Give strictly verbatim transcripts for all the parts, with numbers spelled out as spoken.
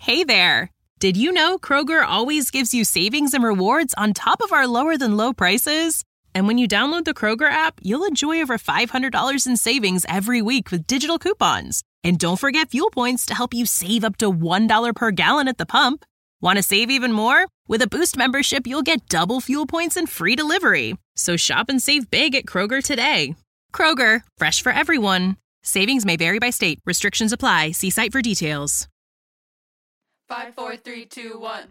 Hey there! Did you know Kroger always gives you savings and rewards on top of our lower-than-low prices? And when you download the Kroger app, you'll enjoy over five hundred dollars in savings every week with digital coupons. And don't forget fuel points to help you save up to one dollar per gallon at the pump. Want to save even more? With a Boost membership, you'll get double fuel points and free delivery. So shop and save big at Kroger today. Kroger, fresh for everyone. Savings may vary by state. Restrictions apply. See site for details. Five, four, three, two, one.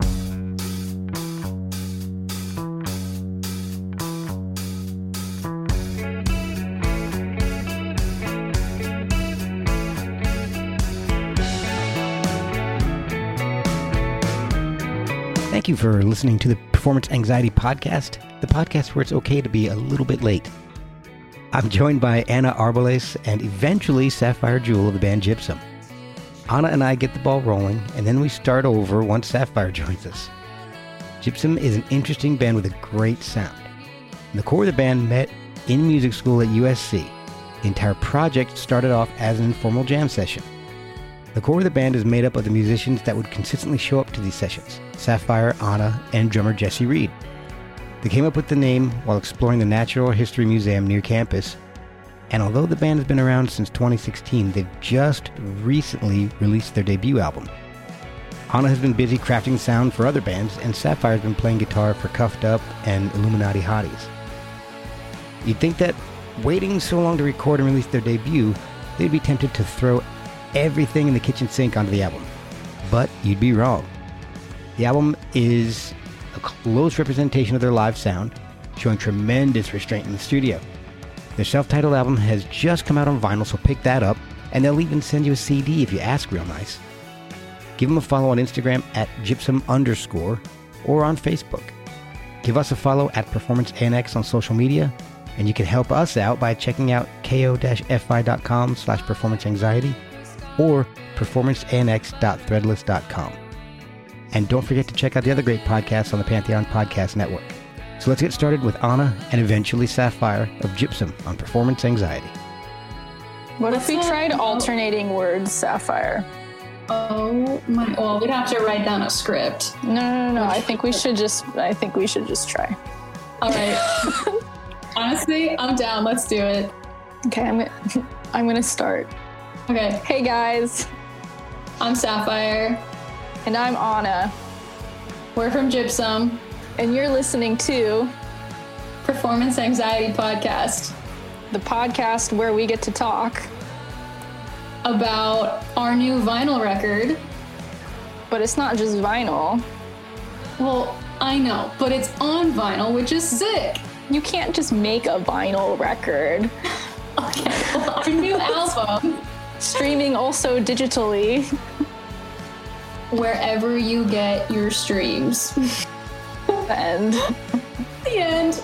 Thank you for listening to the Performance Anxiety Podcast, the podcast where it's okay to be a little bit late. I'm joined by Anna Arboles and eventually Sapphire Jewel of the band Gypsum. Anna and I get the ball rolling, and then we start over once Sapphire joins us. Gypsum is an interesting band with a great sound. The core of the band met in music school at U S C. The entire project started off as an informal jam session. The core of the band is made up of the musicians that would consistently show up to these sessions: Sapphire, Anna, and drummer Jesse Reed. They came up with the name while exploring the Natural History Museum near campus. And although the band has been around since twenty sixteen, they've just recently released their debut album. Anna has been busy crafting sound for other bands, and Sapphire has been playing guitar for Cuffed Up and Illuminati Hotties. You'd think that waiting so long to record and release their debut, they'd be tempted to throw everything in the kitchen sink onto the album. But you'd be wrong. The album is a close representation of their live sound, showing tremendous restraint in the studio. Their self-titled album has just come out on vinyl, so pick that up, and they'll even send you a C D if you ask real nice. Give them a follow on Instagram at gypsum underscore or on Facebook. Give us a follow at Performance A N X on social media, and you can help us out by checking out ko-fi.com slash performance anxiety or performance a n x dot threadless dot com. And don't forget to check out the other great podcasts on the Pantheon Podcast Network. So let's get started with Anna and eventually Sapphire of Gypsum on Performance Anxiety. What if we tried alternating words, Sapphire? Oh my! Well, we'd have to write down a script. No, no, no, no. I think we should just. I think we should just try. All right. Honestly, I'm down. Let's do it. Okay, I'm. I'm gonna start. Okay. Hey guys, I'm Sapphire, and I'm Anna. We're from Gypsum, and you're listening to Performance Anxiety Podcast, the podcast where we get to talk about our new vinyl record. But it's not just vinyl. Well, I know, but it's on vinyl, which is sick. You can't just make a vinyl record. Okay, well, our new album. Streaming also digitally. Wherever you get your streams. The end. The end.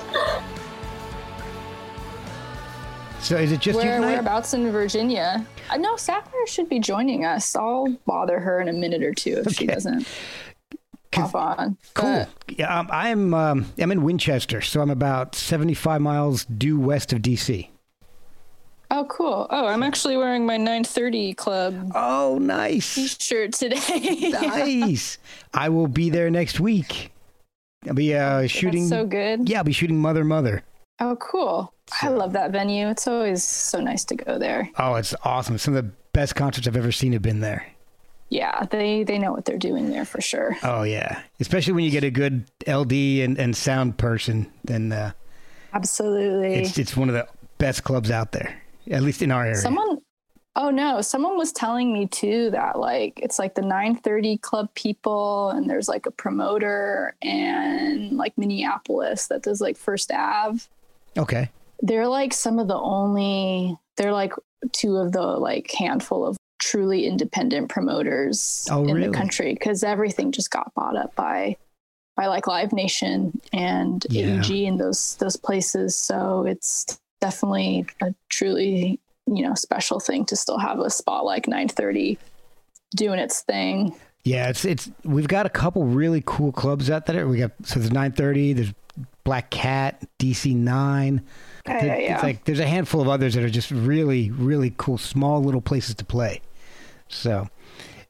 So is it just Where, you tonight? Whereabouts in Virginia? Uh, no, Sapphire should be joining us. I'll bother her in a minute or two if okay. she doesn't pop on. Cool. But, yeah, um, I'm um, I'm in Winchester, so I'm about seventy-five miles due west of D C. Oh, cool. Oh, I'm actually wearing my nine thirty Club Oh, nice. t-shirt today. Nice. I will be there next week. I'll be uh, shooting. That's so good. Yeah, I'll be shooting Mother Mother. Oh, cool. I love that venue. It's always so nice to go there. Oh, it's awesome. Some of the best concerts I've ever seen have been there. Yeah, they, they know what they're doing there for sure. Oh, yeah. Especially when you get a good L D and, and sound person, then uh, absolutely. It's, it's one of the best clubs out there, at least in our area. Someone, oh no, someone was telling me too that like, it's like the nine thirty Club people and there's like a promoter and like Minneapolis that does like First Ave. Okay. They're like some of the only, they're like two of the like handful of truly independent promoters oh, in really? the country, because everything just got bought up by by like Live Nation and yeah. A E G and those those places. So it's definitely a truly, you know, special thing to still have a spot like nine thirty doing its thing. Yeah, it's it's we've got a couple really cool clubs out there. We got so there's nine thirty, there's Black Cat, D C nine. Yeah, yeah, yeah. It's like there's a handful of others that are just really, really cool, small little places to play. So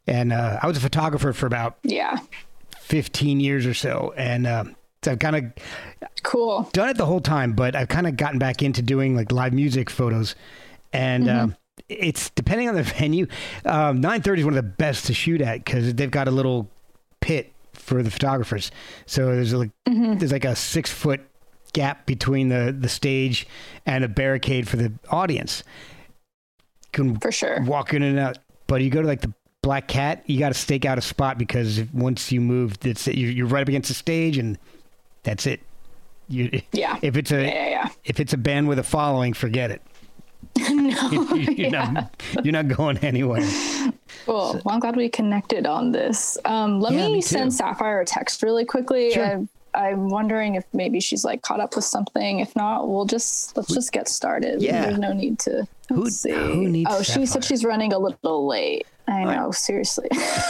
And uh, I was a photographer for about Yeah. fifteen years or so. And uh, so I've kind of Cool. done it the whole time, but I've kind of gotten back into doing like live music photos. And Mm-hmm. uh, it's depending on the venue. Um, nine thirty is one of the best to shoot at because they've got a little pit for the photographers. So there's like, Mm-hmm. there's like a six foot gap between the, the stage and a barricade for the audience. You can For sure. walk in and out. But you go to like the Black Cat, you got to stake out a spot because if, once you move, it's you're, you're right up against the stage, and that's it. You, Yeah. If it's a Yeah, yeah, yeah. if it's a band with a following, forget it. No. you're, yeah. not, you're not going anywhere. Cool. Well, I'm glad we connected on this. Um, let Yeah, me me too. send Sapphire a text really quickly. Sure. I, I'm wondering if maybe she's like caught up with something. If not, we'll just let's just get started. Yeah. There's no need to. Who- Let's see. who needs oh, she Sapphire? said she's running a little late. I know. Seriously.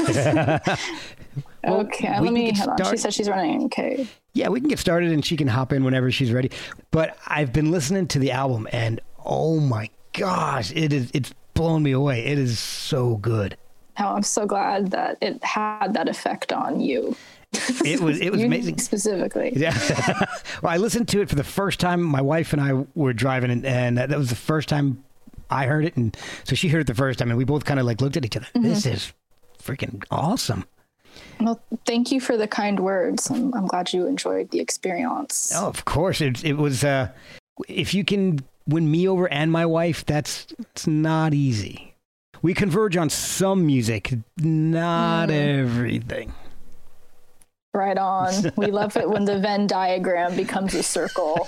Well, okay. we Let can me get hold on. She started. said she's running. Okay. Yeah, we can get started, and she can hop in whenever she's ready. But I've been listening to the album, and oh my gosh, it is it's blown me away. It is so good. Oh, I'm so glad that it had that effect on you. It was it was You amazing. specifically. Yeah. Well, I listened to it for the first time. My wife and I were driving, and, and that was the first time I heard it. And so she heard it the first time, and we both kind of like looked at each other. This is freaking awesome. Well, thank you for the kind words. I'm, I'm glad you enjoyed the experience. Oh, of course. It, it was, uh, if you can win me over and my wife, that's it's not easy. We converge on some music, not everything. Right on. We love it when the Venn diagram becomes a circle.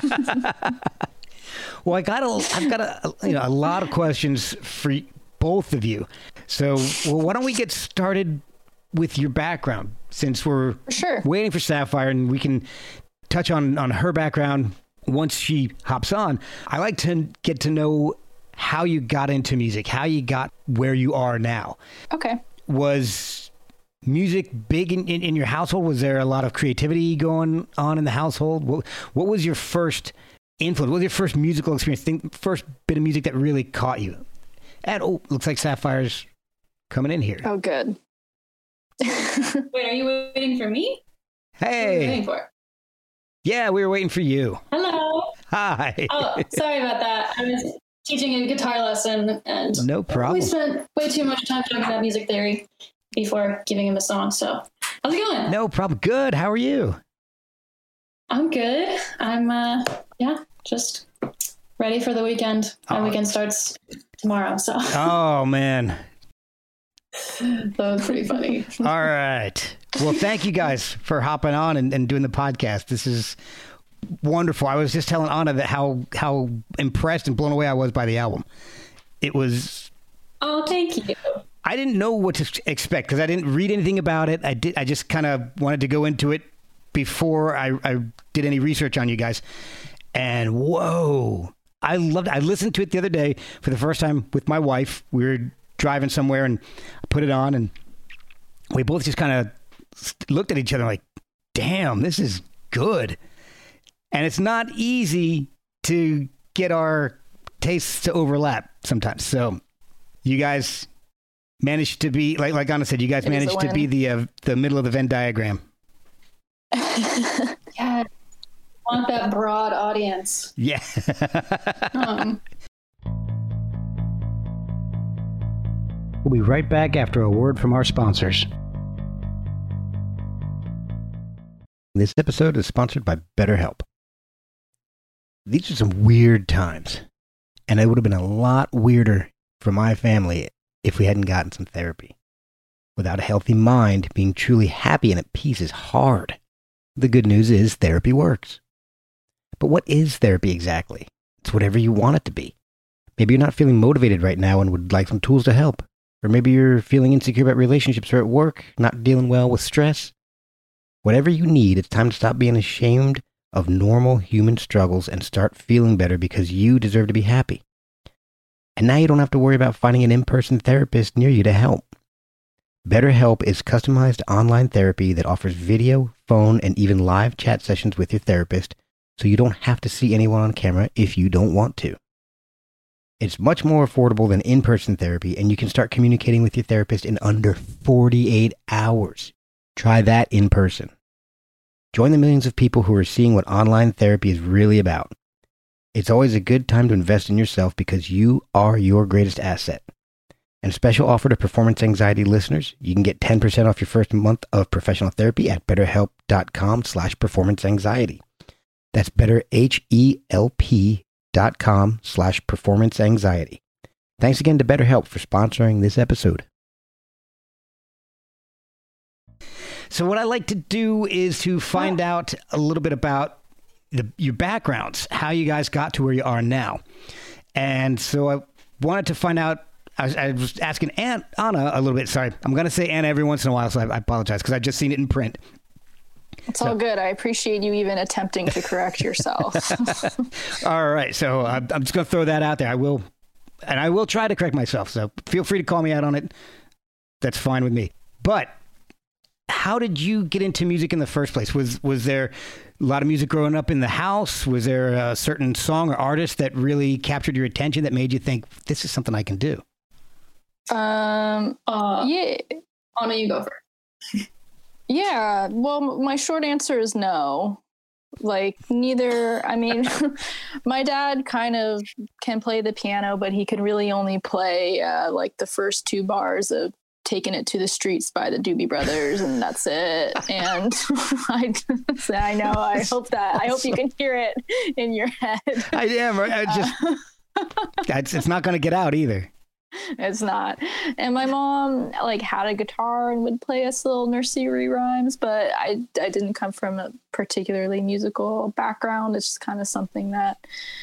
Well, I got a, I've got a, you know, a lot of questions for both of you. So, well, why don't we get started with your background, since we're For sure. waiting for Sapphire, and we can touch on, on her background once she hops on. I like to get to know how you got into music, how you got where you are now. Okay. Was music big in, in, in your household? Was there a lot of creativity going on in the household? What, what was your first influence? What was your first musical experience? Think first bit of music that really caught you? And oh, looks like Sapphire's coming in here. Oh, good. Wait, are you waiting for me? What are you waiting Hey, for? yeah, we were waiting for you. Hello. Hi. Oh, sorry about that. I was teaching a guitar lesson, and No problem. we spent way too much time talking about music theory before giving him a song. So, how's it going? No problem. Good. How are you? I'm good. I'm, uh, yeah, just ready for the weekend. My Oh. weekend starts tomorrow, so Oh, man. that was pretty funny. All right. Well, thank you guys for hopping on and, and doing the podcast. This is wonderful. I was just telling Anna that how how impressed and blown away I was by the album. It was. Oh, thank you. I didn't know what to expect because I didn't read anything about it. I did. I just kind of wanted to go into it before I, I did any research on you guys. And whoa, I loved it. I listened to it the other day for the first time with my wife. We were driving somewhere and I put it on, and we both just kind of looked at each other like, damn, this is good. And it's not easy to get our tastes to overlap sometimes. So you guys managed to be, like like Anna said, you guys It is a managed to win. be the uh, the middle of the Venn diagram. Yeah. I want that broad audience. Yeah. Um, We'll be right back after a word from our sponsors. This episode is sponsored by BetterHelp. These are some weird times, and it would have been a lot weirder for my family if we hadn't gotten some therapy. Without a healthy mind, being truly happy and at peace is hard. The good news is therapy works. But what is therapy exactly? It's whatever you want it to be. Maybe you're not feeling motivated right now and would like some tools to help. Or maybe you're feeling insecure about relationships or at work, not dealing well with stress. Whatever you need, it's time to stop being ashamed of normal human struggles and start feeling better because you deserve to be happy. And now you don't have to worry about finding an in-person therapist near you to help. BetterHelp is customized online therapy that offers video, phone, and even live chat sessions with your therapist, so you don't have to see anyone on camera if you don't want to. It's much more affordable than in-person therapy, and you can start communicating with your therapist in under forty-eight hours. Try that in person. Join the millions of people who are seeing what online therapy is really about. It's always a good time to invest in yourself because you are your greatest asset. And a special offer to Performance Anxiety listeners, you can get ten percent off your first month of professional therapy at betterhelp.com slash performance anxiety. That's betterhelp.com slash performance anxiety. Thanks again to BetterHelp for sponsoring this episode. So what I like to do is to find out a little bit about the, your backgrounds, how you guys got to where you are now. And so I wanted to find out, I was, I was asking Aunt Anna a little bit. Sorry, I'm going to say Anna every once in a while, so I, I apologize because I've just seen it in print. It's so all good. I appreciate you even attempting to correct yourself. All right. So I'm, I'm just going to throw that out there. I will, and I will try to correct myself. So feel free to call me out on it. That's fine with me. But how did you get into music in the first place? Was was there a lot of music growing up in the house? Was there a certain song or artist that really captured your attention that made you think, this is something I can do? Um. Uh, yeah. Anna, you go first. Yeah. Well, my short answer is no. Like neither. I mean, my dad kind of can play the piano, but he can really only play uh, like the first two bars of "Taking It to the Streets" by the Doobie Brothers, and that's it. And I, I know. I hope that I hope you can hear it in your head. I am. I just. It's, it's not going to get out either. It's not. And my mom like had a guitar and would play us little nursery rhymes, but I, I didn't come from a particularly musical background. It's just kind of something that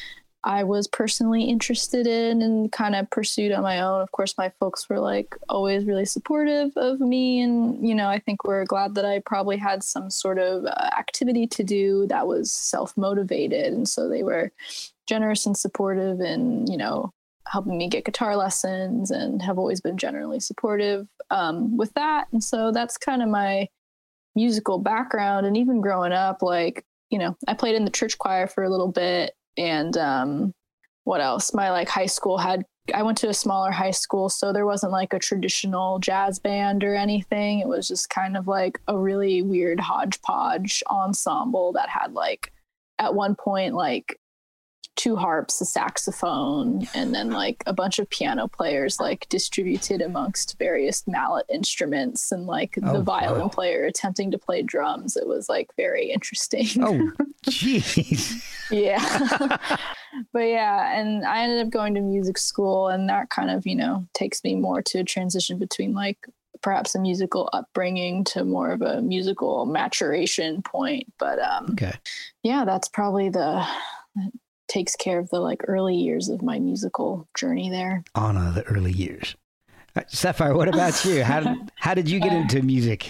I was personally interested in and kind of pursued on my own. Of course, my folks were like always really supportive of me. And, you know, I think we're glad that I probably had some sort of uh, activity to do that was self-motivated. And so they were generous and supportive and, you know, helping me get guitar lessons and have always been generally supportive um, with that. And so that's kind of my musical background. And even growing up, like, you know, I played in the church choir for a little bit. And um, what else? My like high school had, I went to a smaller high school, so there wasn't like a traditional jazz band or anything. It was just kind of like a really weird hodgepodge ensemble that had like, at one point, like two harps, a saxophone, and then like a bunch of piano players like distributed amongst various mallet instruments and like oh, the violin wow. player attempting to play drums. It was like very interesting. Oh, jeez. Yeah. But yeah, and I ended up going to music school, and that kind of, you know, takes me more to a transition between like perhaps a musical upbringing to more of a musical maturation point. But um, okay. yeah, that's probably the... takes care of the like early years of my musical journey there. Anna, the early years. Right, Sapphire, what about you? How did, how did you get uh, into music?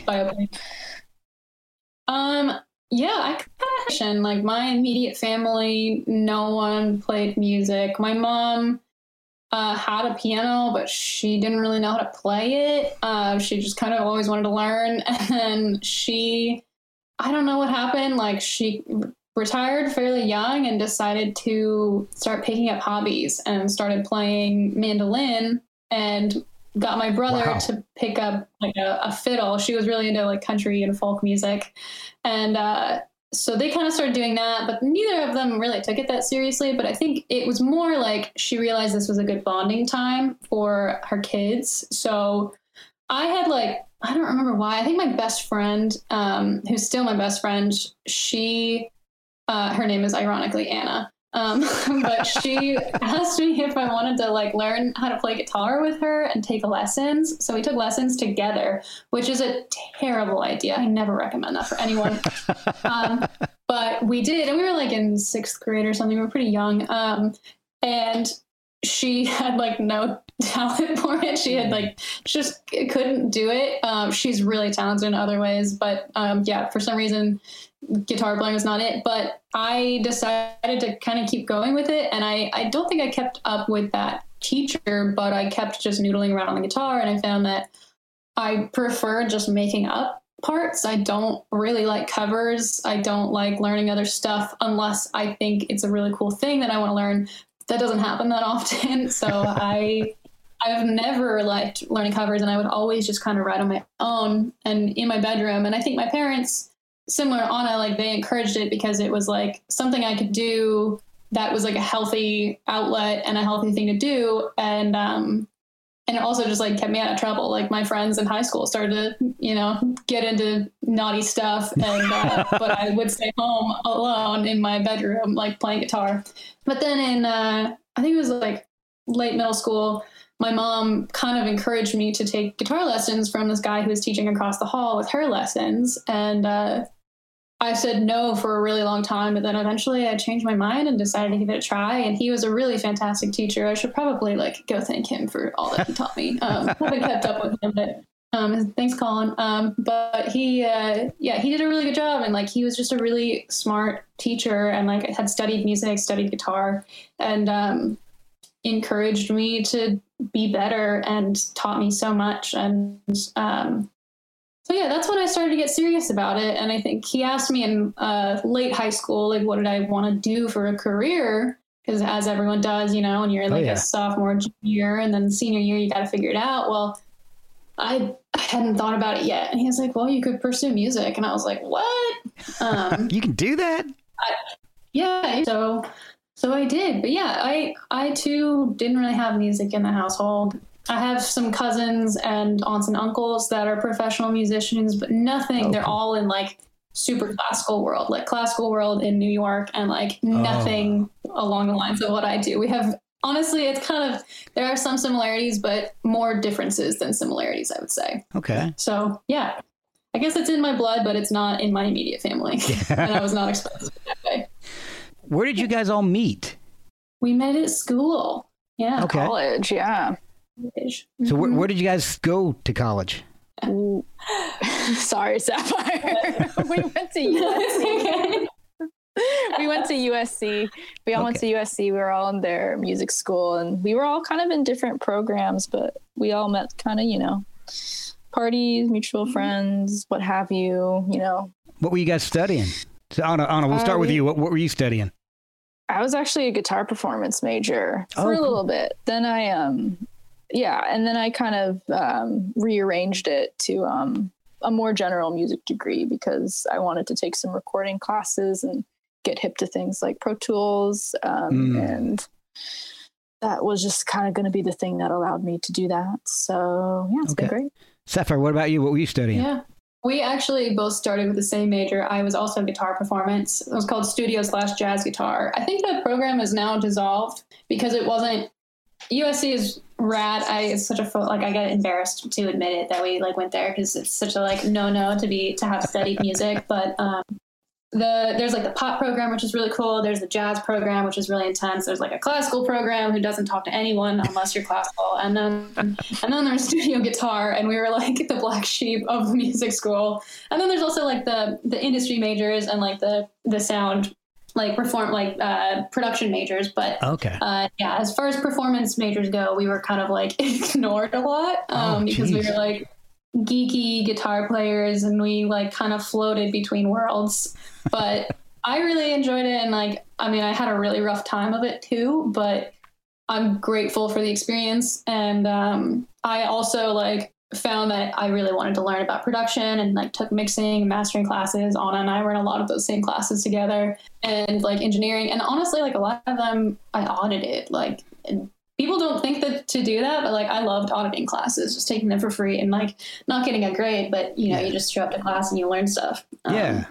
Um, yeah, I kind of like my immediate family, no one played music. My mom uh, had a piano, but she didn't really know how to play it. Uh, she just kind of always wanted to learn. And then she, I don't know what happened. Like she retired fairly young and decided to start picking up hobbies and started playing mandolin and got my brother wow. to pick up like a, a fiddle. She was really into like country and folk music. And uh, so they kind of started doing that, but neither of them really took it that seriously. But I think it was more like she realized this was a good bonding time for her kids. So I had like, I don't remember why. I think my best friend, um, who's still my best friend, she... Uh, her name is ironically Anna, um, but she asked me if I wanted to like learn how to play guitar with her and take lessons. So we took lessons together, which is a terrible idea. I never recommend that for anyone. um, but we did, and we were like in sixth grade or something. We were pretty young. Um, and she had like no talent for it. She had like just couldn't do it. Um, she's really talented in other ways, but um, yeah, for some reason, guitar playing was not it. But I decided to kind of keep going with it, and I, I don't think I kept up with that teacher, but I kept just noodling around on the guitar, and I found that I prefer just making up parts. I don't really like covers. I don't like learning other stuff unless I think it's a really cool thing that I want to learn. that doesn't happen that often. So I, I've never liked learning covers, and I would always just kind of write on my own and in my bedroom. And I think my parents, similar to Anna, like they encouraged it because it was like something I could do that was like a healthy outlet and a healthy thing to do. And, um, and it also just like kept me out of trouble. Like my friends in high school started to, you know, get into naughty stuff. And, uh, but I would stay home alone in my bedroom, like playing guitar. But then in, uh, I think it was like late middle school, my mom kind of encouraged me to take guitar lessons from this guy who was teaching across the hall with her lessons. And, uh, I said no for a really long time, but then eventually I changed my mind and decided to give it a try. And he was a really fantastic teacher. I should probably like go thank him for all that he taught me. Um, I haven't kept up with him, but um, thanks, Colin. Um, but he, uh, yeah, he did a really good job. And like, he was just a really smart teacher and like had studied music, studied guitar, and um, encouraged me to be better and taught me so much. And um, So yeah, that's when I started to get serious about it. And I think he asked me in uh, late high school, like, what did I want to do for a career? Because as everyone does, you know, when you're like oh, yeah. a sophomore, junior, and then senior year, you got to figure it out. Well, I, I hadn't thought about it yet. And he was like, well, you could pursue music. And I was like, what? Um, you can do that? I, yeah. So, so I did. But yeah, I, I too didn't really have music in the household. I have some cousins and aunts and uncles that are professional musicians, but nothing. Okay. They're all in like super classical world, like classical world in New York, and like nothing oh. along the lines of what I do. We have, honestly, it's kind of, there are some similarities, but more differences than similarities, I would say. Okay. So yeah, I guess it's in my blood, but it's not in my immediate family. And I was not exposed to it that way. Where did you guys all meet? We met at school. Yeah. Okay. College. Yeah. So where, where did you guys go to college? Sorry, Sapphire. we went to U S C. we went to U S C. We all okay. went to U S C. We were all in their music school, and we were all kind of in different programs, but we all met kind of, you know, parties, mutual friends, what have you, you know. What were you guys studying? So Anna, Anna, we'll start uh, with you. What, what were you studying? I was actually a guitar performance major for oh, a little cool. bit. Then I, um, yeah, and then I kind of um, rearranged it to um, a more general music degree because I wanted to take some recording classes and get hip to things like Pro Tools. Um, mm. And that was just kind of going to be the thing that allowed me to do that. So, yeah, it's okay. been great. Sapphire, what about you? What were you studying? Yeah, we actually both started with the same major. I was also guitar performance. It was called studio slash jazz guitar. I think the program is now dissolved because it wasn't, U S C is rad. I it's such a like I get embarrassed to admit it that we like went there because it's such a like no no to be to have studied music. But um, the there's like the pop program, which is really cool. There's the jazz program, which is really intense. There's like a classical program who doesn't talk to anyone unless you're classical, and then and then there's studio guitar, and we were like the black sheep of the music school. And then there's also like the the industry majors and like the the sound. like perform like uh, production majors. But okay. uh, yeah, as far as performance majors go, we were kind of like ignored a lot um, oh, because we were like geeky guitar players and we like kind of floated between worlds. But I really enjoyed it. And like, I mean, I had a really rough time of it too, but I'm grateful for the experience. And um, I also like found that I really wanted to learn about production and like took mixing and mastering classes. Anna and I were in a lot of those same classes together, and like engineering. And honestly, like a lot of them I audited. Like and people don't think that to do that, but like I loved auditing classes, just taking them for free and like not getting a grade, but you know, yeah. you just show up to class and you learn stuff. Um, yeah.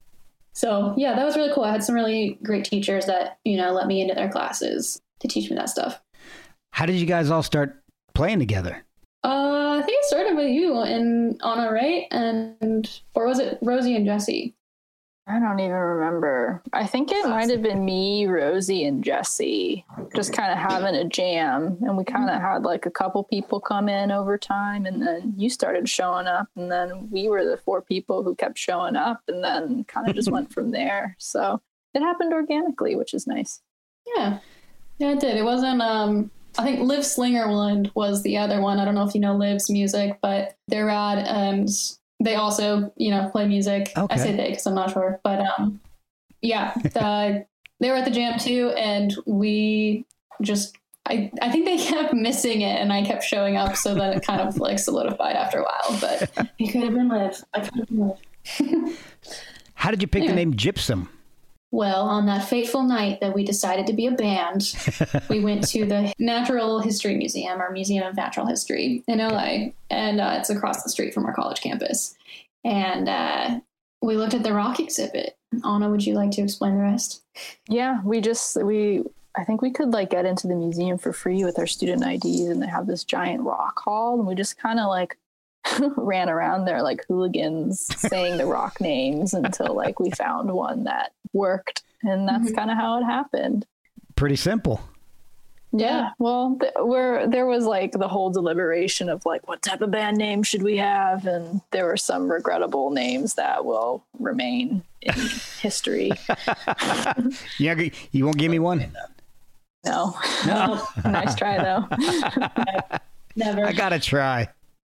So yeah, that was really cool. I had some really great teachers that, you know, let me into their classes to teach me that stuff. How did you guys all start playing together? Uh, I think it started with you and Anna, right? And, or was it Rosie and Jesse? I don't even remember. I think it might have been me, Rosie, and Jesse just kind of having a jam. And we kind of had like a couple people come in over time, and then you started showing up, and then we were the four people who kept showing up, and then kind of just went from there. So it happened organically, which is nice. Yeah. Yeah, it did. It wasn't, um, I think Liv Slingerland was the other one. I don't know if you know Liv's music, but they're rad, and they also, you know, play music. Okay. I say they because I'm not sure, but um, yeah, the, they were at the jam too, and we just, I, I think they kept missing it and I kept showing up. So then it kind of like solidified after a while, but it could have been Liv. I could have been Liv. How did you pick Yeah. the name Gypsum? Well, on that fateful night that we decided to be a band, we went to the Natural History Museum, or Museum of Natural History in L A, and uh, it's across the street from our college campus. And uh, we looked at the rock exhibit. Anna, would you like to explain the rest? Yeah, we just, we, I think we could like get into the museum for free with our student I Ds, and they have this giant rock hall, and we just kind of like ran around there like hooligans saying the rock names until like we found one that worked, and that's mm-hmm. kind of how it happened. Pretty simple. Yeah, well, th- where there was like the whole deliberation of like what type of band name should we have, and there were some regrettable names that will remain in history. Yeah, you won't give me one? No. No. Nice try though. Never. I gotta try.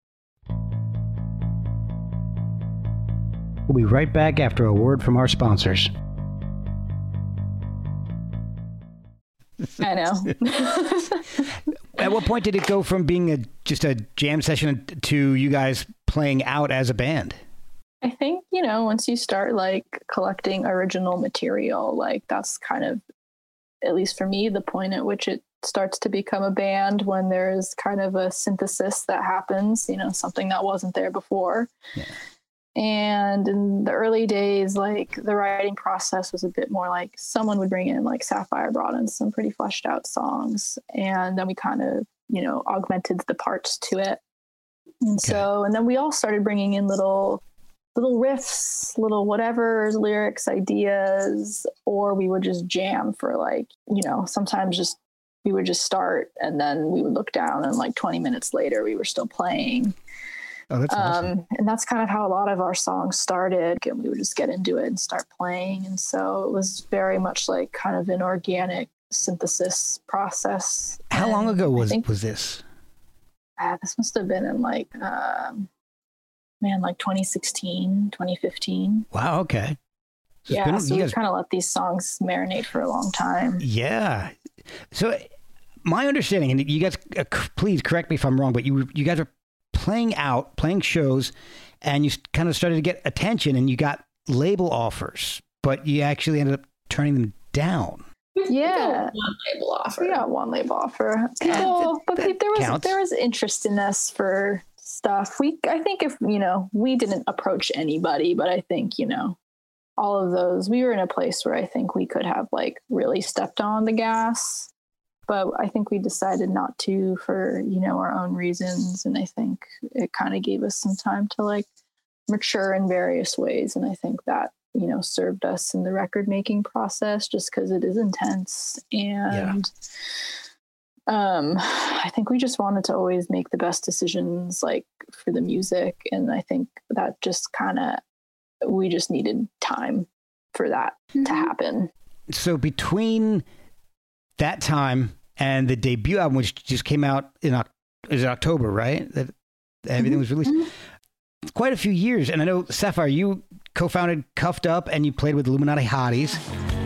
We'll be right back after a word from our sponsors. I know. At what point did it go from being a just a jam session to you guys playing out as a band? I think, you know, once you start like collecting original material, like that's kind of, at least for me, the point at which it starts to become a band, when there's kind of a synthesis that happens, you know, something that wasn't there before. Yeah. And in the early days, like the writing process was a bit more like someone would bring in, like Sapphire brought in some pretty fleshed out songs, and then we kind of, you know, augmented the parts to it. And okay. so, and then we all started bringing in little, little riffs, little whatever, lyrics, ideas, or we would just jam for like, you know, sometimes just, we would just start and then we would look down and like twenty minutes later we were still playing. Oh, that's awesome. Um, and that's kind of how a lot of our songs started, and we would just get into it and start playing. And so it was very much like kind of an organic synthesis process. How and long ago was think, was this? Uh, this must have been in like, um, man, like twenty sixteen, twenty fifteen. Wow. Okay. So yeah. been, so we guys... kind of let these songs marinate for a long time. Yeah. So my understanding, and you guys, uh, please correct me if I'm wrong, but you you guys are playing out, playing shows, and you kind of started to get attention and you got label offers, but you actually ended up turning them down. Yeah. One label offer. We got one label offer. People, but there was counts. there was interest in us for stuff. We, I think if, you know, we didn't approach anybody, but I think, you know, all of those, we were in a place where I think we could have like really stepped on the gas. But I think we decided not to for, you know, our own reasons. And I think it kind of gave us some time to like mature in various ways. And I think that, you know, served us in the record making process just because it is intense. And yeah. um, I think we just wanted to always make the best decisions like for the music. And I think that just kind of, we just needed time for that mm-hmm. to happen. So between that time and the debut album, which just came out in is it October, right? That everything mm-hmm. was released. Mm-hmm. Quite a few years. And I know, Sapphire, you co-founded Cuffed Up and you played with Illuminati Hotties.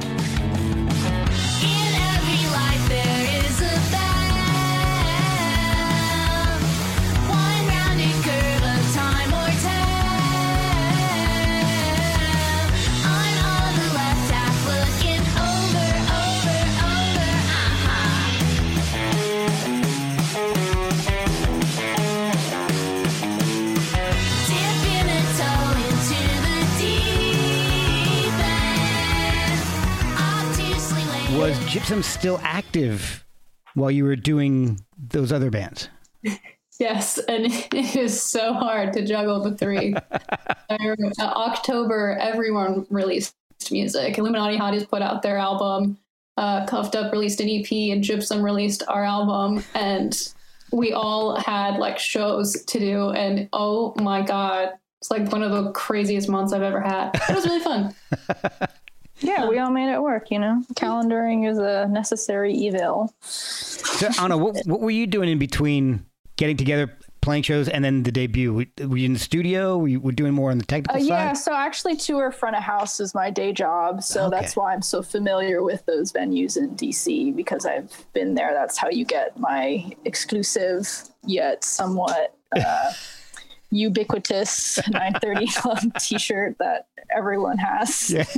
Was Gypsum still active while you were doing those other bands? Yes, and it is so hard to juggle the three. uh, October, everyone released music. Illuminati Hotties put out their album. Uh, Cuffed Up released an E P, and Gypsum released our album. And we all had like shows to do. And oh my God, it's like one of the craziest months I've ever had. It was really fun. Yeah, we all made it work, you know. Calendaring is a necessary evil. So, Anna, what, what were you doing in between getting together, playing shows, and then the debut. Were you in the studio? Were you were doing more on the technical uh, side? Yeah, so actually tour front of house is my day job. So Okay. that's why I'm so familiar with those venues in D C, because I've been there. That's how you get my exclusive yet somewhat uh, ubiquitous nine thirty Club t-shirt that everyone has. Yeah.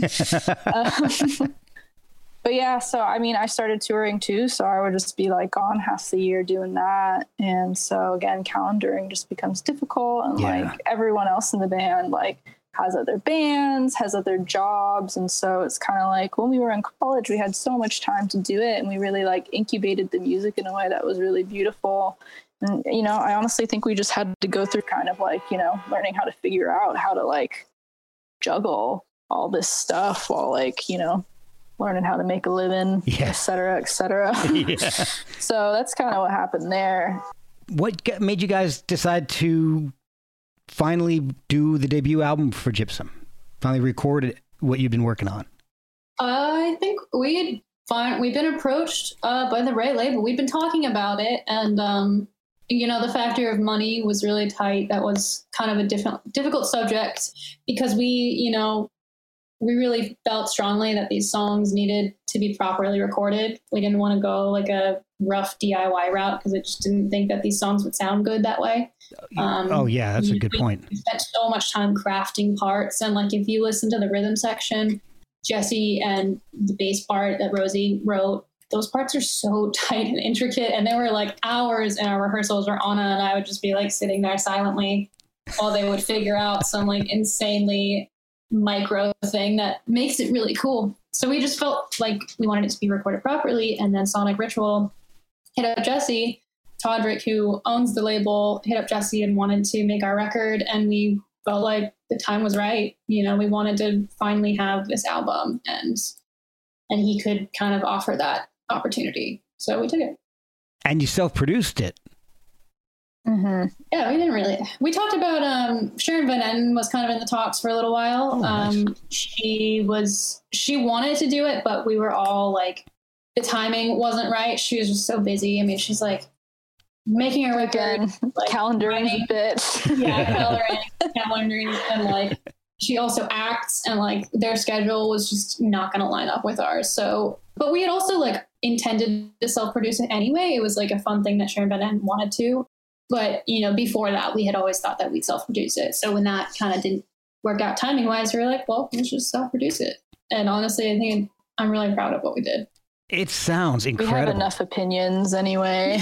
um, But yeah, so I mean, I started touring too, so I would just be like gone half the year doing that. And so again, calendaring just becomes difficult. And Yeah. like everyone else in the band, like has other bands, has other jobs. And so it's kind of like when we were in college, we had so much time to do it. And we really like incubated the music in a way that was really beautiful. And, you know, I honestly think we just had to go through kind of like, you know, learning how to figure out how to like juggle all this stuff while like, you know, learning how to make a living, Yeah. et cetera, et cetera. Yeah. So that's kind of what happened there. What g- made you guys decide to finally do the debut album for Gypsum? Finally record what you've been working on? I think we had fine. We've been approached uh, by the right label. We've been talking about it, and um, you know, the factor of money was really tight. That was kind of a different, difficult subject because we, you know, we really felt strongly that these songs needed to be properly recorded. We didn't want to go like a rough D I Y route because I just didn't think that these songs would sound good that way. Um, oh yeah, that's a good we, point. We spent so much time crafting parts, and like if you listen to the rhythm section, Jesse and the bass part that Rosie wrote, those parts are so tight and intricate, and there were like hours in our rehearsals where Anna and I would just be like sitting there silently while they would figure out some like insanely micro thing that makes it really cool. So we just felt like we wanted it to be recorded properly, and then Sonic Ritual hit up Jesse Todrick, who owns the label, hit up Jesse and wanted to make our record, and we felt like the time was right. You know, we wanted to finally have this album, and and he could kind of offer that opportunity, so we took it. And you self-produced it. Mm-hmm. Yeah, we didn't really. We talked about um, Sharon Van Etten was kind of in the talks for a little while. Oh, nice. Um, she was she wanted to do it, but we were all like, the timing wasn't right. She was just so busy. I mean, she's like making her record, Again, like, calendaring writing- a bit. yeah, calendaring, calendaring, and like she also acts, and like their schedule was just not going to line up with ours. So, but we had also like intended to self-produce it anyway. It was like a fun thing that Sharon Van Etten wanted to. But, you know, before that, we had always thought that we'd self-produce it. So when that kind of didn't work out timing-wise, we were like, well, let's just self-produce it. And honestly, I think I'm really proud of what we did. It sounds We incredible. have enough opinions anyway.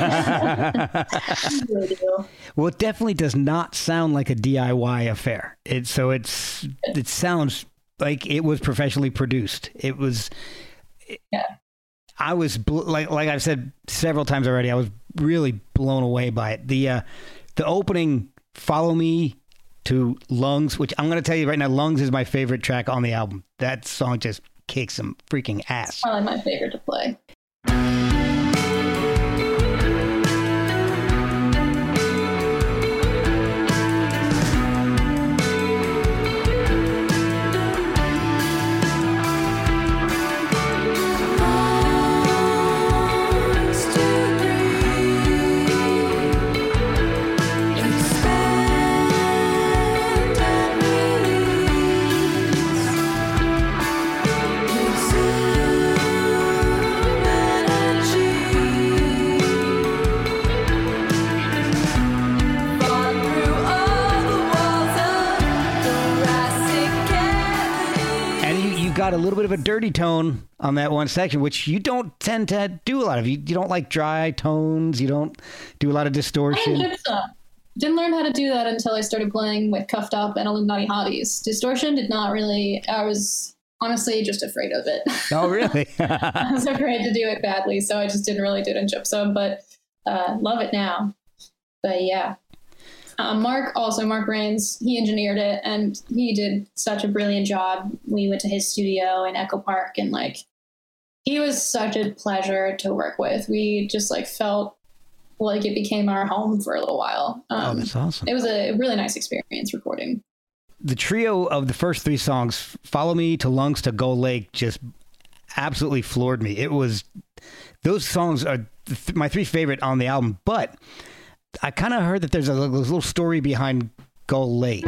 We really do. Well, it definitely does not sound like a D I Y affair. It so it's it sounds like it was professionally produced. It was. Yeah. I was bl- like like I've said several times already. I was really blown away by it. The uh, the opening, "Follow Me" to "Lungs," which I'm going to tell you right now, "Lungs" is my favorite track on the album. That song just kicks some freaking ass. Probably my favorite to play. Got a little bit of a dirty tone on that one section, which you don't tend to do a lot of. You, you don't like dry tones. You don't do a lot of distortion. I gypsum. Didn't learn how to do that until I started playing with Cuffed Up and Illuminati Hotties. Distortion did not really, I was honestly just afraid of it. Oh, really? I was afraid to do it badly, so I just didn't really do it in gypsum, but uh, love it now. But yeah. Um, Mark, also Mark Rains, he engineered it, and he did such a brilliant job. We went to his studio in Echo Park, and like, he was such a pleasure to work with. We just like felt like it became our home for a little while. Um, oh, that's awesome. It was a really nice experience recording. The trio of the first three songs, "Follow Me" to "Lungs" to "Go Lake," just absolutely floored me. It was, those songs are th- my three favorite on the album, but I kind of heard that there's a little story behind Gull Lake.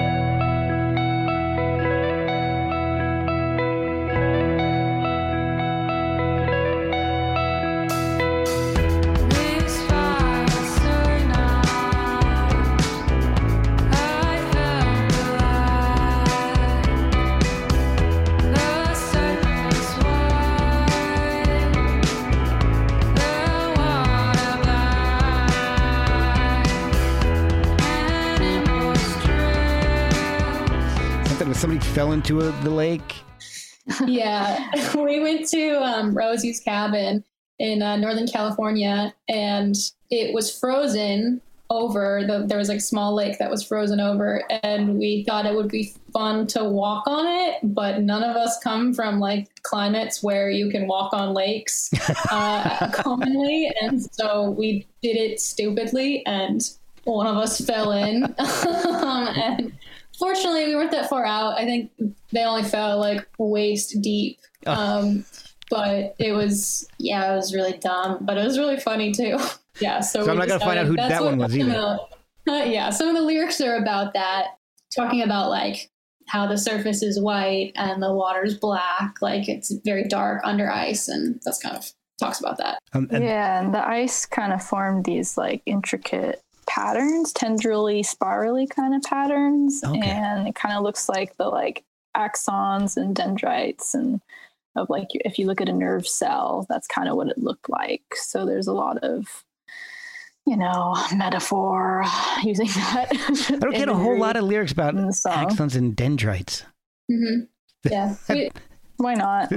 Somebody fell into a, the lake. Yeah, we went to um, Rosie's cabin in uh, Northern California, and it was frozen over. The, there was like a small lake that was frozen over, and we thought it would be fun to walk on it, but none of us come from like climates where you can walk on lakes uh, commonly, and so we did it stupidly, and one of us fell in. um, and Fortunately, we weren't that far out. I think they only fell like waist deep. Oh. Um, but it was, yeah, it was really dumb, but it was really funny too. Yeah. So, so I'm not going to find out who that one was either. Uh, yeah. Some of the lyrics are about that, talking about like how the surface is white and the water's black. Like it's very dark under ice. And that's kind of talks about that. Um, and- yeah. And the ice kind of formed these like intricate patterns, tendrily, spirally kind of patterns. Okay. And it kind of looks like the like axons and dendrites and of like, if you look at a nerve cell, that's kind of what it looked like. So there's a lot of, you know, metaphor using that. I don't get a whole lot of lyrics about axons and dendrites. Mm-hmm. Yeah. Why not?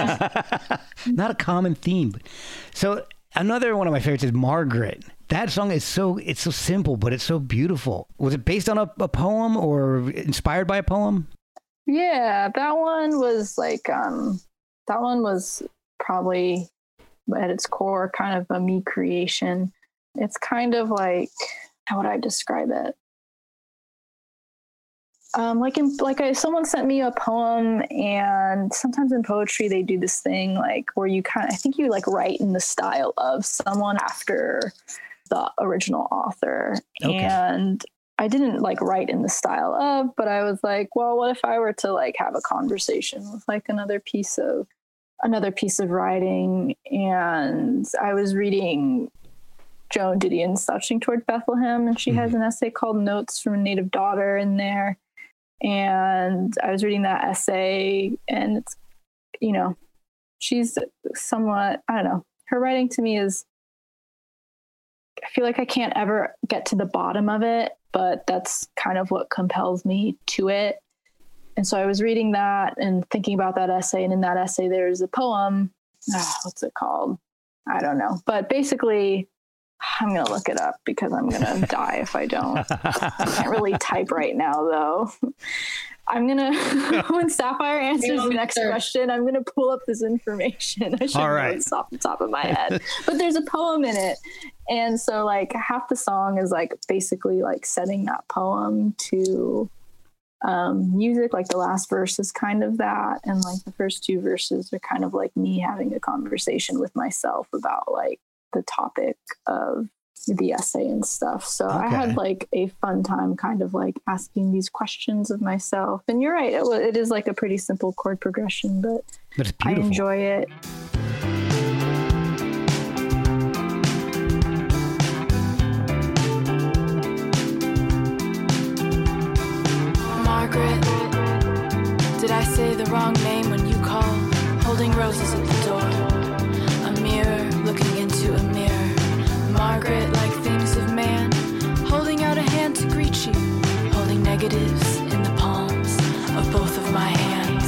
Not a common theme. So another one of my favorites is Margaret. That song is so, it's so simple, but it's so beautiful. Was it based on a, a poem or inspired by a poem? Yeah, that one was like, um, that one was probably at its core kind of a me creation. It's kind of like, how would I describe it? Um, like in, like I, someone sent me a poem, and sometimes in poetry they do this thing like where you kind of, I think you like write in the style of someone after the original author. Okay. And I didn't like write in the style of, but I was like, well, what if I were to like have a conversation with like another piece of another piece of writing? And I was reading Joan Didion's Slouching Toward Bethlehem, and she mm-hmm. has an essay called Notes from a Native Daughter in there. And I was reading that essay, and it's, you know, she's somewhat, I don't know, her writing to me is, I feel like I can't ever get to the bottom of it, but that's kind of what compels me to it. And so I was reading that and thinking about that essay. And in that essay, there's a poem. Oh, what's it called? I don't know. But basically, I'm going to look it up because I'm going to die if I don't. I can't really type right now, though. I'm going to, when Sapphire answers the next sure. question, I'm going to pull up this information. I should know right. It's off the top of my head. But there's a poem in it. And so, like, half the song is, like, basically, like, setting that poem to um, music. Like, the last verse is kind of that. And, like, the first two verses are kind of, like, me having a conversation with myself about, like, the topic of the essay and stuff. So okay. I had like a fun time kind of like asking these questions of myself. And you're right, it, it is like a pretty simple chord progression, but, but it's I enjoy it. Margaret, did I say the wrong name when you called? Holding roses at the door, a mirror looking into a mirror. Margaret, like things of man, holding out a hand to greet you, holding negatives in the palms of both of my hands.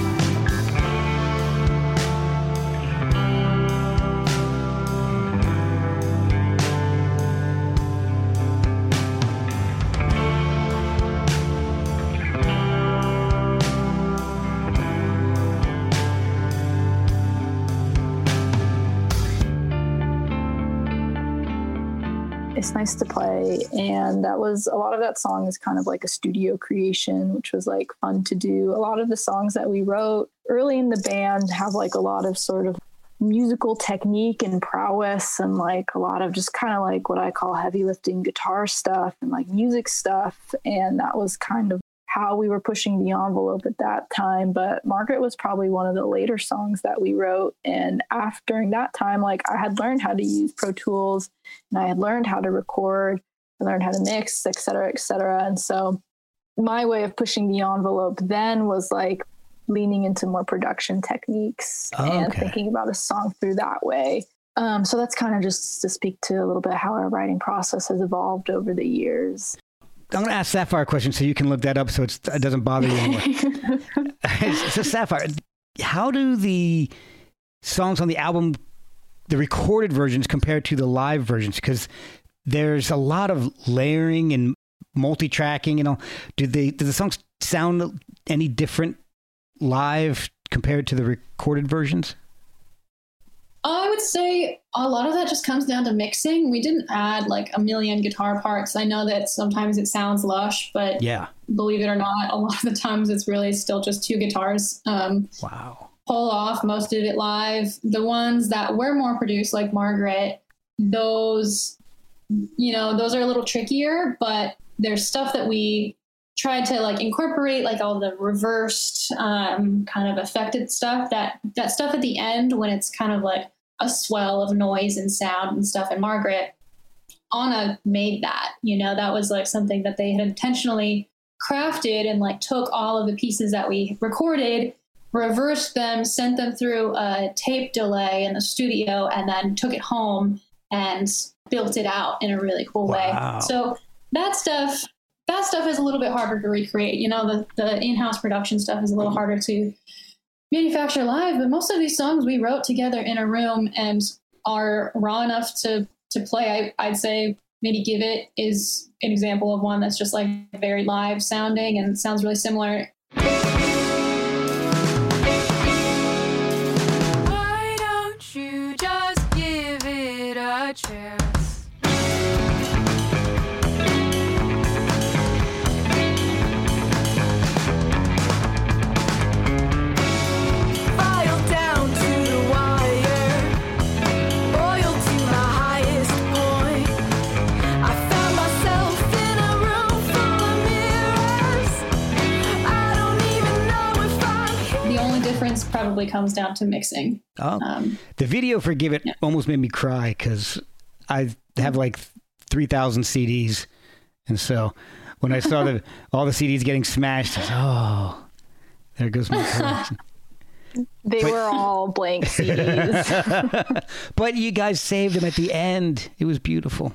It's nice to play, and that was a lot of that song is kind of like a studio creation, which was like fun to do. A lot of the songs that we wrote early in the band have like a lot of sort of musical technique and prowess and like a lot of just kind of like what I call heavy lifting guitar stuff and like music stuff. And that was kind of how we were pushing the envelope at that time. But Margaret was probably one of the later songs that we wrote. And after during that time, like I had learned how to use Pro Tools and I had learned how to record, I learned how to mix, et cetera, et cetera. And so my way of pushing the envelope then was like leaning into more production techniques Oh, and okay. thinking about a song through that way. Um, so that's kind of just to speak to a little bit how our writing process has evolved over the years. I'm going to ask Sapphire a question so you can look that up so it's, it doesn't bother you anymore. So Sapphire, how do the songs on the album, the recorded versions compare to the live versions? Because there's a lot of layering and multi-tracking, you know. Do they do the songs sound any different live compared to the recorded versions? I would say a lot of that just comes down to mixing. We didn't add like a million guitar parts. I know that sometimes it sounds lush, but Yeah. believe it or not, a lot of the times it's really still just two guitars. Um, Wow. pull off most of it live. The ones that were more produced, like Margaret, those, you know, those are a little trickier, but there's stuff that we tried to like incorporate, like all the reversed um, kind of affected stuff, that that stuff at the end when it's kind of like a swell of noise and sound and stuff. And Margaret, Anna made that, you know, that was like something that they had intentionally crafted and like took all of the pieces that we recorded, reversed them, sent them through a tape delay in the studio, and then took it home and built it out in a really cool Wow. way. So that stuff, that stuff is a little bit harder to recreate. You know, the, the in-house production stuff is a little harder to manufacture live, but most of these songs we wrote together in a room and are raw enough to, to play. I, I'd say maybe Give It is an example of one that's just like very live sounding and sounds really similar. Why don't you just give it a chance? File down to the wire, boiled to my highest point. I found myself in a room full of mirrors. I don't even know if I'm here. The only difference probably comes down to mixing. Oh, Um, the video for Give It yeah. almost made me cry because I have like three thousand C Ds. And so when I saw the, all the C Ds getting smashed, I was, oh, there goes my collection. They But- were all blank C Ds. But you guys saved them at the end. It was beautiful.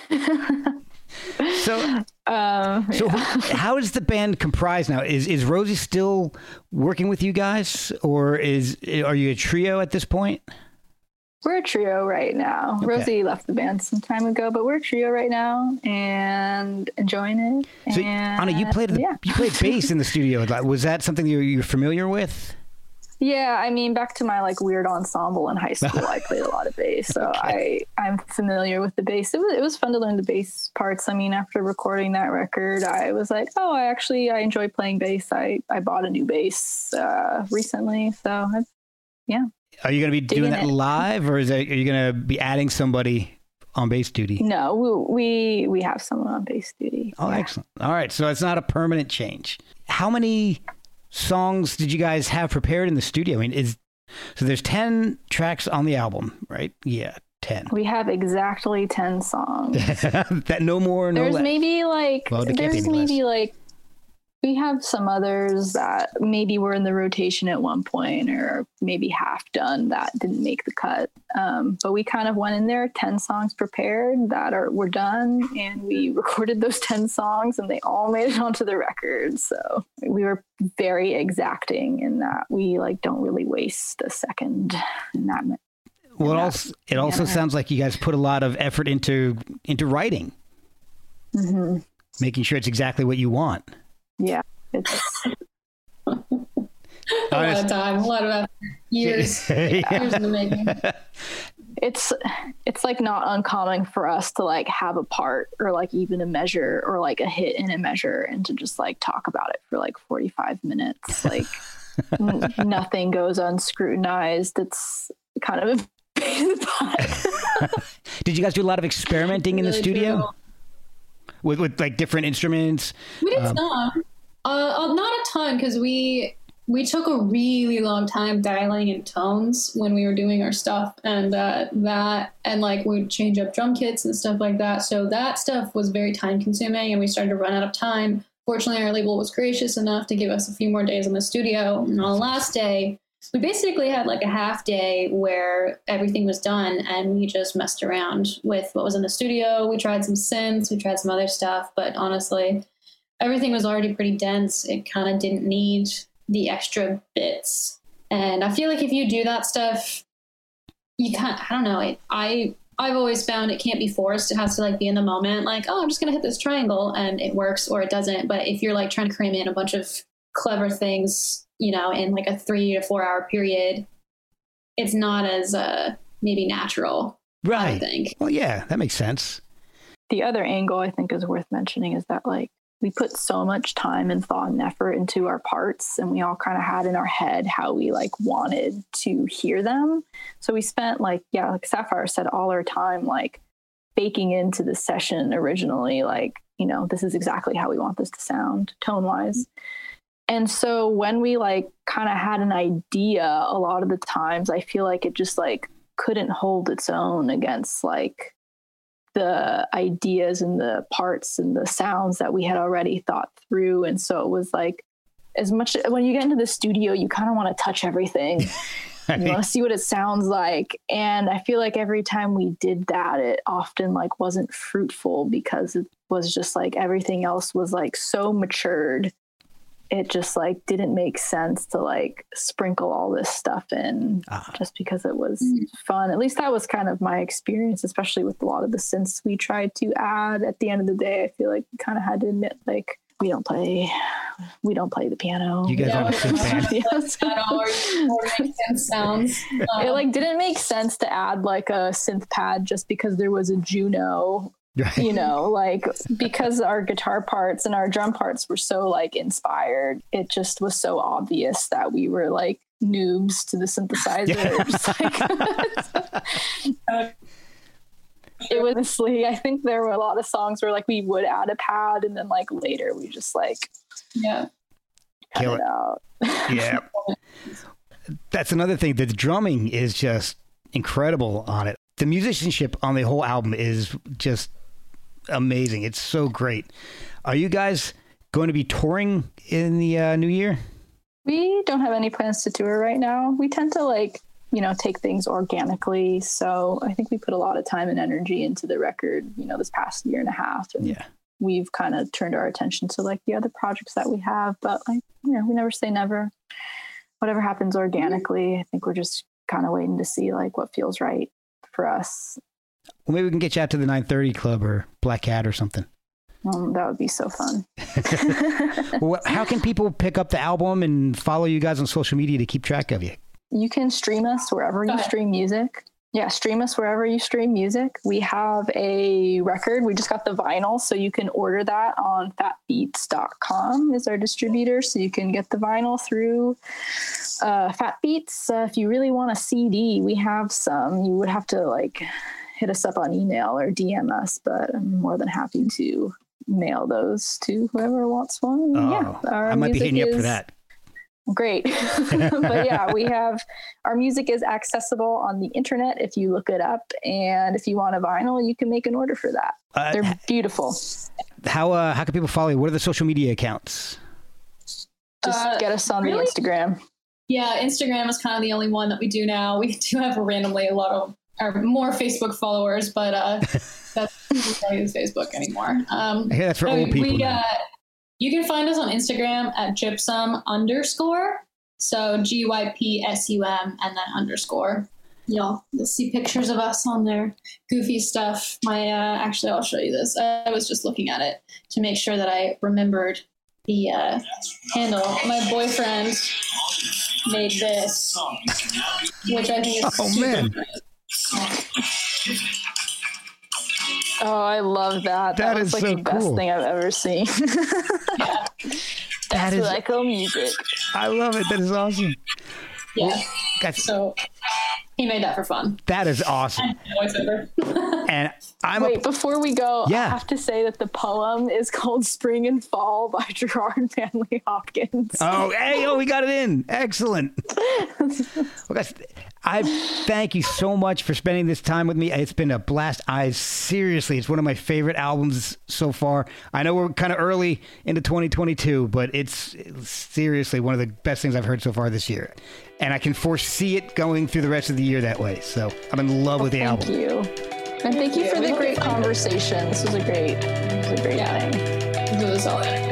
So, um, so who- how is the band comprised now? Is is Rosie still working with you guys, or is are you a trio at this point? We're a trio right now. Okay. Rosie left the band some time ago, but we're a trio right now and enjoying it. So, and, Anna, you played the, yeah. you played bass in the studio. Like, was that something you're, you're familiar with? Yeah, I mean, back to my like weird ensemble in high school, I played a lot of bass, so Okay. I I'm familiar with the bass. It was it was fun to learn the bass parts. I mean, after recording that record, I was like, oh, I actually I enjoy playing bass. I I bought a new bass uh, recently, so I, yeah. Are you going to be doing Digging that it. live, or is it, are you going to be adding somebody on bass duty? No, we we, we have someone on bass duty. Oh, Yeah. excellent. All right, so it's not a permanent change. How many songs did you guys have prepared in the studio? I mean, is so there's ten tracks on the album, right? Yeah, ten. We have exactly ten songs. That no more, no There's less. maybe like Well, there can't be there's any maybe like we have some others that maybe were in the rotation at one point or maybe half done that didn't make the cut. Um, but we kind of went in there, ten songs prepared that are were done, and we recorded those ten songs and they all made it onto the record. So we were very exacting in that we like don't really waste a second in that. Well, it Yeah. also, it also Yeah. sounds like you guys put a lot of effort into into writing, Mm-hmm. making sure it's exactly what you want. Yeah, it's a lot of time, a lot of effort, years, Yeah. years in the making. it's it's like not uncommon for us to like have a part or like even a measure or like a hit in a measure and to just like talk about it for like forty-five minutes. Like n- nothing goes unscrutinized. It's kind of a pain in the butt. Did you guys do a lot of experimenting in the Really studio true. with with like different instruments? We did Um, some, uh, uh, not a ton, because we we took a really long time dialing in tones when we were doing our stuff, and uh, that and like we'd change up drum kits and stuff like that. So that stuff was very time consuming, and we started to run out of time. Fortunately, our label was gracious enough to give us a few more days in the studio. And on the last day, we basically had like a half day where everything was done and we just messed around with what was in the studio. We tried some synths, we tried some other stuff, but honestly, everything was already pretty dense. It kind of didn't need the extra bits. And I feel like if you do that stuff, you can't, I don't know, it, I, I've always found it can't be forced. It has to like be in the moment, like, oh, I'm just going to hit this triangle and it works or it doesn't. But if you're like trying to cram in a bunch of clever things, you know, in like a three to four hour period, it's not as uh, maybe natural. Right. I think. Well, yeah, that makes sense. The other angle I think is worth mentioning is that like we put so much time and thought and effort into our parts, and we all kind of had in our head how we like wanted to hear them. So we spent like, yeah, like Sapphire said, all our time like baking into the session originally, like, you know, this is exactly how we want this to sound tone wise. And so when we like kind of had an idea, a lot of the times I feel like it just like couldn't hold its own against like the ideas and the parts and the sounds that we had already thought through. And so it was like, as much when you get into the studio, you kind of want to touch everything. You want to see what it sounds like. And I feel like every time we did that, it often like wasn't fruitful because it was just like everything else was like so matured. It just like didn't make sense to like sprinkle all this stuff in ah. just because it was mm. fun. At least that was kind of my experience, especially with a lot of the synths we tried to add. At the end of the day, I feel like we kind of had to admit like we don't play, we don't play the piano. You guys yeah, aren't a synth band. Yes. Or, or make synth sounds. Um, it like didn't make sense to add like a synth pad just because there was a Juno. Right. You know, like because our guitar parts and our drum parts were so like inspired, it just was so obvious that we were like noobs to the synthesizer. Yeah. Just, like, it was honestly, I think there were a lot of songs where like we would add a pad and then like later we just like yeah cut it out. Yeah. That's another thing. The drumming is just incredible on it. The musicianship on the whole album is just amazing. It's so great. Are you guys going to be touring in the uh, new year? We don't have any plans to tour right now. We tend to like, you know, take things organically. So I think we put a lot of time and energy into the record, you know, this past year and a half. And yeah. we've kind of turned our attention to like the other projects that we have. But like, you know, we never say never. Whatever happens organically, I think we're just kind of waiting to see like what feels right for us. Well, maybe we can get you out to the nine thirty Club or Black Cat or something. Um, that would be so fun. Well, how can people pick up the album and follow you guys on social media to keep track of you? You can stream us wherever you stream music. Yeah, stream us wherever you stream music. We have a record. We just got the vinyl, so you can order that on fat beats dot com is our distributor. So you can get the vinyl through uh, Fat Beats. Uh, if you really want a C D, we have some. You would have to like hit us up on email or D M us, but I'm more than happy to mail those to whoever wants one. Oh, yeah, our I might be hitting you up is, for that. Great. But yeah, we have our music is accessible on the internet if you look it up. And if you want a vinyl, you can make an order for that. Uh, They're beautiful. How uh, how can people follow you? What are the social media accounts? Just uh, get us on really? the Instagram. Yeah, Instagram is kind of the only one that we do now. We do have randomly a lot of or more Facebook followers, but uh, that's we don't use Facebook anymore. Um, I hear that's for so old people. We, now. Uh, You can find us on Instagram at gypsum underscore. So G Y P S U M and then underscore. You'll, you'll see pictures of us on there. Goofy stuff. My uh, actually, I'll show you this. I was just looking at it to make sure that I remembered the uh, handle. My boyfriend made this, which I think is oh, super man. great. Oh, I love that. That, that was is like so the best cool. thing I've ever seen. Yeah. That's that is like music. I love it. That is awesome. Yeah. Well, guys, so He made that for fun. That is awesome. And I'm Wait, a, before we go, Yeah. I have to say that the poem is called Spring and Fall by Gerard Manley Hopkins. oh, hey, oh, we got it in. Excellent. Well, guys, I thank you so much for spending this time with me. It's been a blast. I seriously, it's one of my favorite albums so far. I know we're kind of early into twenty twenty-two, but it's, it's seriously one of the best things I've heard so far this year. And I can foresee it going through the rest of the year that way. So I'm in love with the Thank album. you. And thank you for the great conversation. This was a great, this was a great Yeah. thing. It was solid.